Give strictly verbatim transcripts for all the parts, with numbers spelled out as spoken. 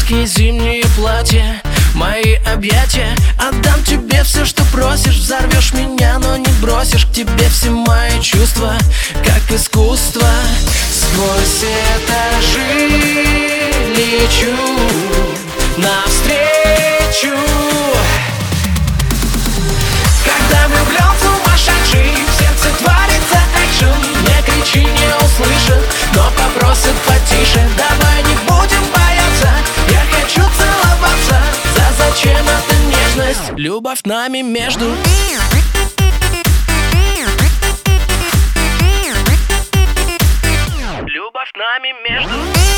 яркие зимние платья, мои объятия. Отдам тебе все, что просишь. Взорвешь меня, но не бросишь. К тебе все мои чувства, как искусство. Сквозь этажи лечу навстречу. Когда влюблен сумасшедший, в сердце творится экшен. Не кричи, не услышит, но попросит потише. Давай не будем бояться, я хочу целоваться. За зачем эта нежность? Любовь нами между. Любовь нами между.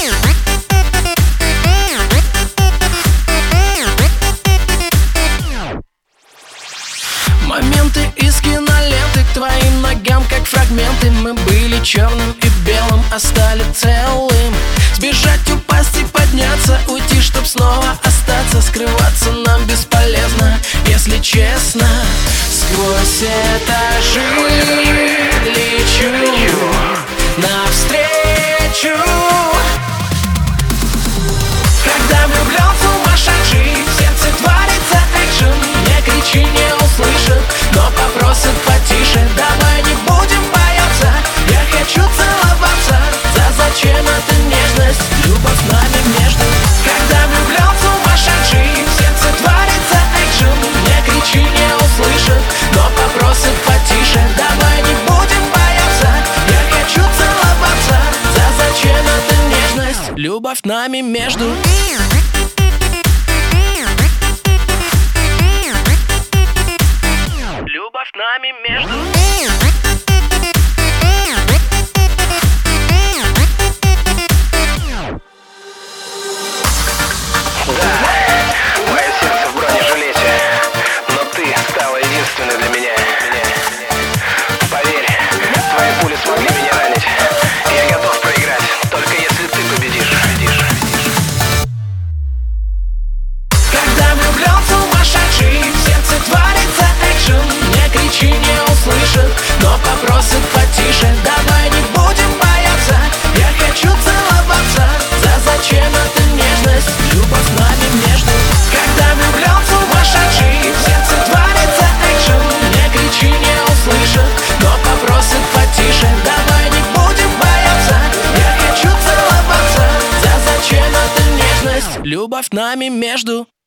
Моменты из киноленты к твоим ногам, как фрагменты. Мы были черным и белым, а стали целым. Сбежать, упасть и подняться, уйти, чтоб снова остаться. Скрываться нам бесполезно, если честно. Сквозь этажи лечу навстречу. Когда влюблен сумасшедший, в сердце творится экшен. Не кричи, не услышит, но попросит потише. Давай не будем бояться, я хочу целоваться. За зачем эта нежность? Любовь нами между. Когда влюблен сумасшедший, в сердце творится экшен. Не кричи, не услышит, но попросит потише. Давай не будем бояться, я хочу целоваться. За зачем эта нежность? Любовь нами между. Любовь нами между. Да, мое сердце в бронежилете, но ты стала единственной для меня. Поверь, твои пули смогли меня ранить. Я готов проиграть, только если ты победишь. Когда влюблен сумасшедший, в сердце творится экшен. Не кричи, не услышит, но попросит потише. Давай не будем бояться, я хочу целоваться. За зачем эта нежность? Любовь нами между. Когда влюблен сумасшедший, в сердце творится экшен. Не кричи, не услышит, но попросит потише. Давай не будем бояться, я хочу целоваться. За зачем эта нежность? Любовь нами между.